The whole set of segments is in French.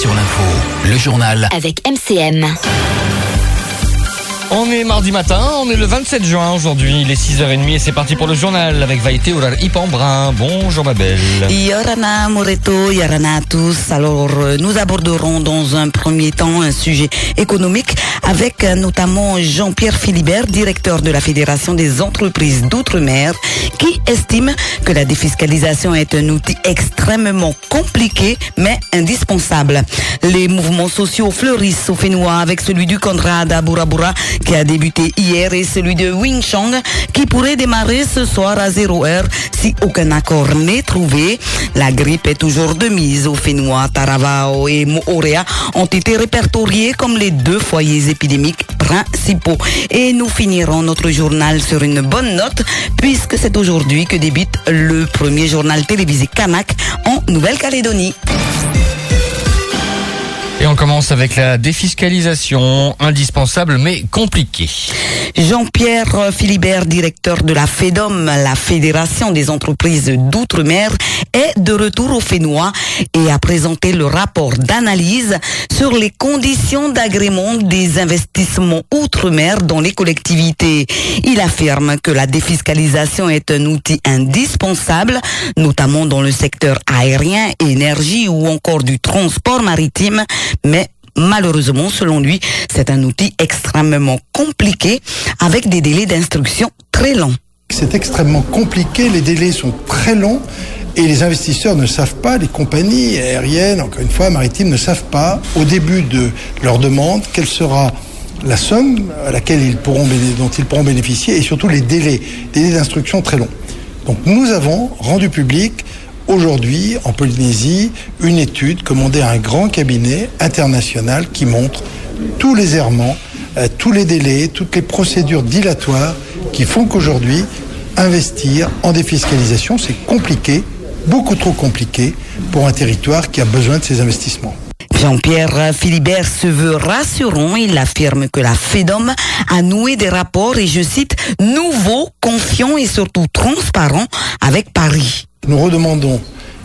sur l'info, le journal avec MCM. On est mardi matin, on est le 27 juin aujourd'hui, il est 6h30 et c'est parti pour le journal avec Vaïté Ourar Ipambrin. Bonjour ma belle. Yorana Moreto, Yorana à tous. Alors, nous aborderons dans un premier temps un sujet économique avec notamment Jean-Pierre Philibert, directeur de la Fédération des entreprises d'outre-mer, qui estime que la défiscalisation est un outil extrêmement compliqué mais indispensable. Les mouvements sociaux fleurissent au Fénois avec celui du Conrad à Burabura qui a débuté hier et celui de Wing Chong qui pourrait démarrer ce soir à 0h si aucun accord n'est trouvé. La grippe est toujours de mise au Fénois. Taravao et Moorea ont été répertoriés comme les 2 foyers épidémiques principaux. Et nous finirons notre journal sur une bonne note puisque c'est aujourd'hui que débute le premier journal télévisé Kanak en Nouvelle-Calédonie. Et on commence avec la défiscalisation, indispensable mais compliquée. Jean-Pierre Philibert, directeur de la FEDOM, la Fédération des entreprises d'outre-mer, est de retour au Fénois et a présenté le rapport d'analyse sur les conditions d'agrément des investissements outre-mer dans les collectivités. Il affirme que la défiscalisation est un outil indispensable, notamment dans le secteur aérien, énergie ou encore du transport maritime, mais malheureusement, selon lui, c'est un outil extrêmement compliqué avec des délais d'instruction très longs. C'est extrêmement compliqué, les délais sont très longs et les investisseurs ne savent pas, les compagnies aériennes, encore une fois, maritimes, ne savent pas au début de leur demande quelle sera la somme à laquelle dont ils pourront bénéficier et surtout les délais d'instruction très longs. Donc nous avons rendu public aujourd'hui, en Polynésie, une étude commandée à un grand cabinet international qui montre tous les errements, tous les délais, toutes les procédures dilatoires qui font qu'aujourd'hui, investir en défiscalisation, c'est compliqué, beaucoup trop compliqué pour un territoire qui a besoin de ces investissements. Jean-Pierre Philibert se veut rassurant. Il affirme que la FEDOM a noué des rapports et, je cite, nouveaux, confiants et surtout transparents avec Paris. Nous redemandons,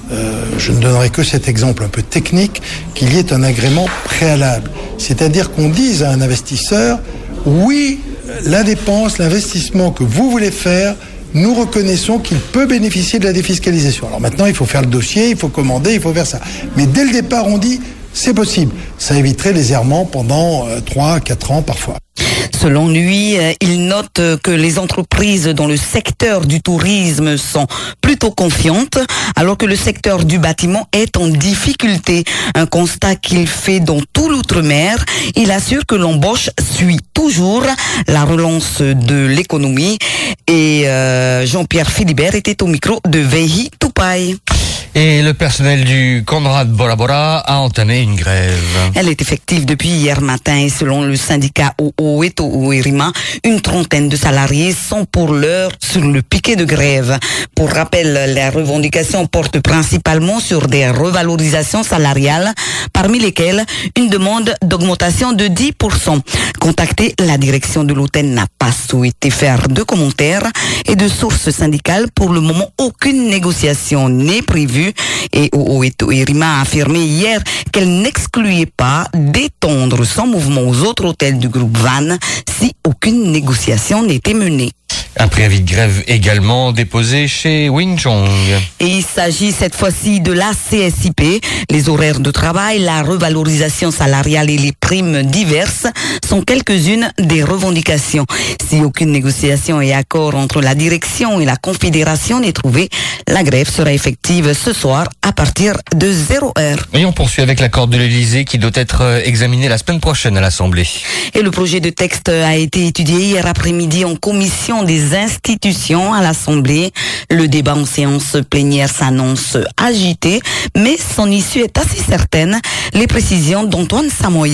je ne donnerai que cet exemple un peu technique, qu'il y ait un agrément préalable. C'est-à-dire qu'on dise à un investisseur, oui, la dépense, l'investissement que vous voulez faire, nous reconnaissons qu'il peut bénéficier de la défiscalisation. Alors maintenant, il faut faire le dossier, il faut commander, il faut faire ça. Mais dès le départ, on dit, c'est possible. Ça éviterait les errements pendant 3, 4 ans parfois. Selon lui, il note que les entreprises dans le secteur du tourisme sont plutôt confiantes, alors que le secteur du bâtiment est en difficulté. Un constat qu'il fait dans tout l'outre-mer. Il assure que l'embauche suit toujours la relance de l'économie. Et Jean-Pierre Philibert était au micro de Vehi Tupai. Et le personnel du Conrad Bora a entamé une grève. Elle est effective depuis hier matin et selon le syndicat Ooeto-Oerima, une trentaine de salariés sont pour l'heure sur le piquet de grève. Pour rappel, les revendications portent principalement sur des revalorisations salariales, parmi lesquelles une demande d'augmentation de 10%. Contacté, la direction de l'hôtel n'a pas souhaité faire de commentaires et de sources syndicales. Pour le moment, aucune négociation n'est prévue. Et Ooeto-Oerima a affirmé hier qu'elle n'excluait pas d'étendre son mouvement aux autres hôtels du groupe Van si aucune négociation n'était menée. Un préavis de grève également déposé chez Wing Chong. Et il s'agit cette fois-ci de la CSIP. Les horaires de travail, la revalorisation salariale et les primes diverses sont quelques-unes des revendications. Si aucune négociation et accord entre la direction et la confédération n'est trouvé, la grève sera effective ce soir à partir de 0h. Et on poursuit avec l'accord de l'Elysée qui doit être examiné la semaine prochaine à l'Assemblée. Et le projet de texte a été étudié hier après-midi en commission des institutions à l'Assemblée. Le débat en séance plénière s'annonce agité, mais son issue est assez certaine. Les précisions d'Antoine Samoyou.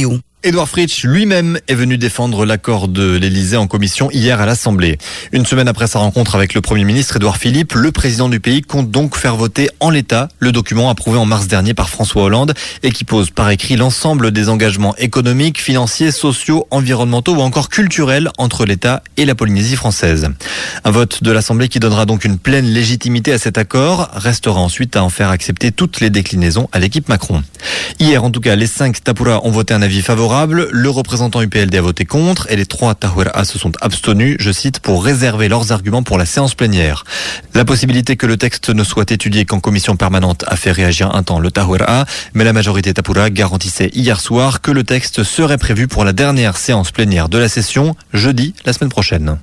Édouard Fritsch lui-même est venu défendre l'accord de l'Elysée en commission hier à l'Assemblée. Une semaine après sa rencontre avec le Premier ministre Édouard Philippe, le président du pays compte donc faire voter en l'état le document approuvé en mars dernier par François Hollande et qui pose par écrit l'ensemble des engagements économiques, financiers, sociaux, environnementaux ou encore culturels entre l'État et la Polynésie française. Un vote de l'Assemblée qui donnera donc une pleine légitimité à cet accord. Restera ensuite à en faire accepter toutes les déclinaisons à l'équipe Macron. Hier, en tout cas, les 5 Tapura ont voté un avis favorable. Le représentant UPLD a voté contre et les 3 Tahuera se sont abstenus, je cite, pour réserver leurs arguments pour la séance plénière. La possibilité que le texte ne soit étudié qu'en commission permanente a fait réagir un temps le Tahuera, mais la majorité Tapura garantissait hier soir que le texte serait prévu pour la dernière séance plénière de la session, jeudi, la semaine prochaine.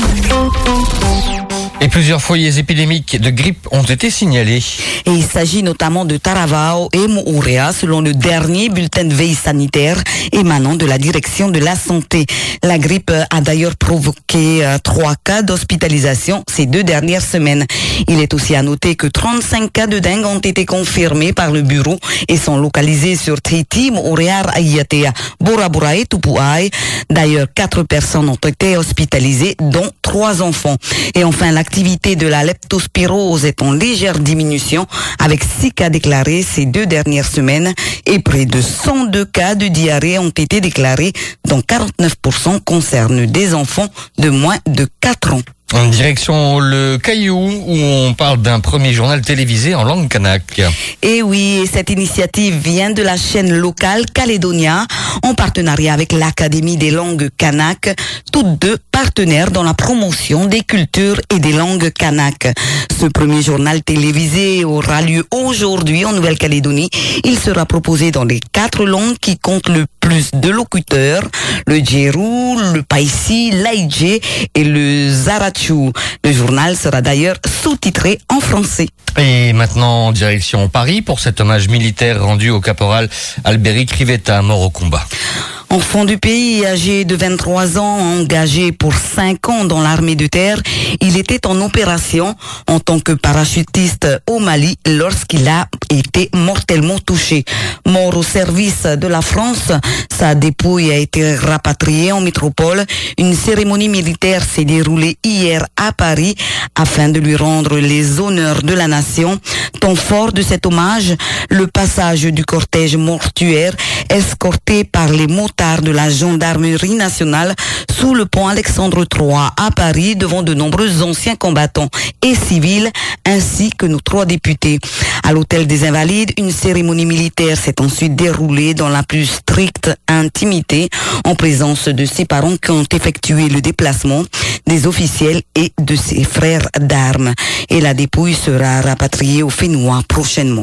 Et plusieurs foyers épidémiques de grippe ont été signalés. Et il s'agit notamment de Taravao et Moorea, selon le dernier bulletin de veille sanitaire émanant de la direction de la santé. La grippe a d'ailleurs provoqué 3 cas d'hospitalisation ces 2 dernières semaines. Il est aussi à noter que 35 cas de dengue ont été confirmés par le bureau et sont localisés sur Tahiti, Moorea, Aiatea, Bora Bora et Tupuai. D'ailleurs, 4 personnes ont été hospitalisées, dont 3 enfants. Et enfin, l'activité de la leptospirose est en légère diminution, avec 6 cas déclarés ces 2 dernières semaines et près de 102 cas de diarrhée ont été déclarés, dont 49% concernent des enfants de moins de 4 ans. En direction le Caillou, où on parle d'un premier journal télévisé en langue kanak. Et oui, cette initiative vient de la chaîne locale Calédonia, en partenariat avec l'Académie des langues kanak, toutes 2 partenaires dans la promotion des cultures et des langues kanak. Ce premier journal télévisé aura lieu aujourd'hui en Nouvelle-Calédonie. Il sera proposé dans les 4 langues qui comptent le plus de locuteurs, le Djerou, le Païsi, l'Aïdjé et le Zarachu. Le journal sera d'ailleurs sous-titré en français. Et maintenant, en direction Paris, pour cet hommage militaire rendu au caporal Albéric Rivetta, mort au combat. Enfant du pays, âgé de 23 ans, engagé pour 5 ans dans l'armée de terre, il était en opération en tant que parachutiste au Mali lorsqu'il a été mortellement touché. Mort au service de la France, sa dépouille a été rapatriée en métropole. Une cérémonie militaire s'est déroulée hier à Paris afin de lui rendre les honneurs de la nation. Temps fort de cet hommage, le passage du cortège mortuaire escorté par les motards de la gendarmerie nationale sous le pont Alexandre III à Paris devant de nombreux anciens combattants et civils ainsi que nos 3 députés. À l'hôtel des Invalides, une cérémonie militaire s'est ensuite déroulée dans la plus stricte intimité en présence de ses parents qui ont effectué le déplacement, des officiels et de ses frères d'armes. Et la dépouille sera rapatriée au Fénois prochainement.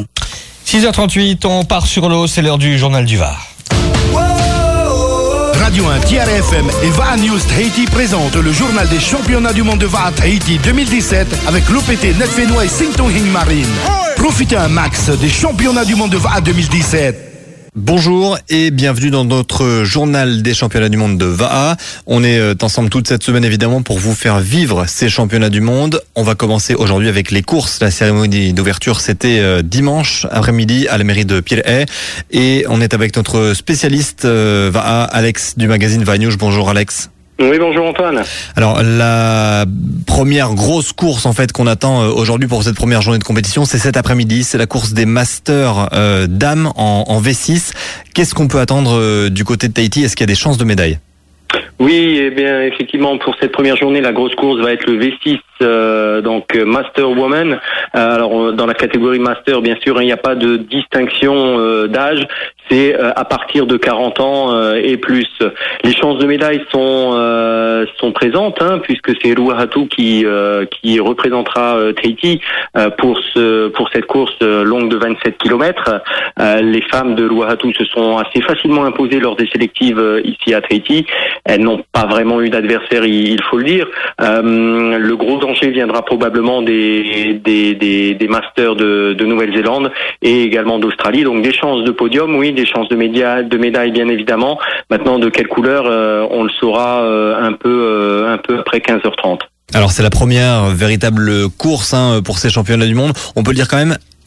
6h38, on part sur l'eau, c'est l'heure du journal du Var. Radio 1, TRFM et VA News Tahiti présentent le journal des championnats du monde de VA Tahiti 2017 avec l'OPT Netfénois et Singtonghing Marine. Profitez un max des championnats du monde de VA 2017. Bonjour et bienvenue dans notre journal des championnats du monde de VAA. On est ensemble toute cette semaine évidemment pour vous faire vivre ces championnats du monde. On va commencer aujourd'hui avec les courses. La cérémonie d'ouverture c'était dimanche après-midi à la mairie de Pirée et on est avec notre spécialiste VAA, Alex du magazine VAA News. Bonjour Alex. Oui, bonjour Antoine. Alors la première grosse course en fait qu'on attend aujourd'hui pour cette première journée de compétition, c'est cet après-midi, c'est la course des Masters dames en V6. Qu'est-ce qu'on peut attendre du côté de Tahiti? Est-ce qu'il y a des chances de médaille? Oui, eh bien effectivement pour cette première journée, la grosse course va être le V6, donc Master Woman. Alors dans la catégorie Master, bien sûr, il n'y a pas de distinction d'âge. C'est à partir de 40 ans et plus. Les chances de médaille sont présentes, puisque c'est Ruahatu qui représentera Tahiti pour cette course longue de 27 km. Les femmes de Ruahatu se sont assez facilement imposées lors des sélectives ici à Tahiti. Elles n'ont pas vraiment eu d'adversaire, il faut le dire. Le gros danger viendra probablement des Masters de Nouvelle-Zélande et également d'Australie. Donc des chances de podium, oui, des chances de médaille bien évidemment. Maintenant, de quelle couleur, on le saura un peu après 15h30. Alors c'est la première véritable course pour ces championnats du monde. On peut le dire quand même,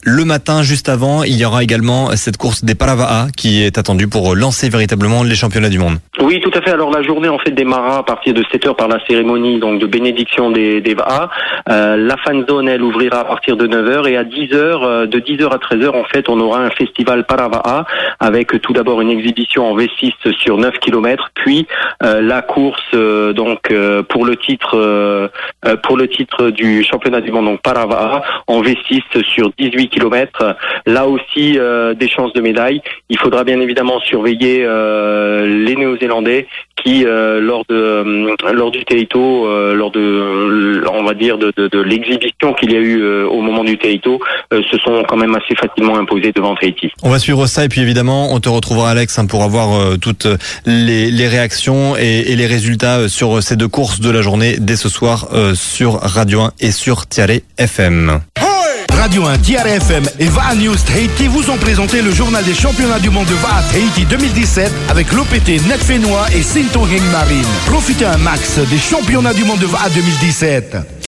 le matin, juste avant, il y aura également cette course des Parava'a qui est attendue pour lancer véritablement les championnats du monde. Oui, tout à fait. Alors la journée en fait démarrera à partir de 7h par la cérémonie donc de bénédiction des Va'a. La fan zone elle ouvrira à partir de 9h et à 10h, de 10h à 13h en fait on aura un festival Parava'a avec tout d'abord une exhibition en V6 sur 9 km, puis la course pour le titre du championnat du monde donc Parava'a en V6 sur 18 km. Là aussi des chances de médaille. Il faudra bien évidemment surveiller les Néo-Zélandais qui lors du Teito, on va dire de l'exhibition qu'il y a eu au moment du Teito, se sont quand même assez facilement imposés devant Tahiti. On va suivre ça et puis évidemment on te retrouvera Alex pour avoir toutes les réactions et les résultats sur ces deux courses de la journée dès ce soir sur Radio 1 et sur Tiare FM. Radio 1, Tiare FM et VA News Tahiti vous ont présenté le journal des championnats du monde de VA Tahiti 2017 avec l'OPT Netfenois et Sintoheng Marine. Profitez un max des championnats du monde de VA 2017.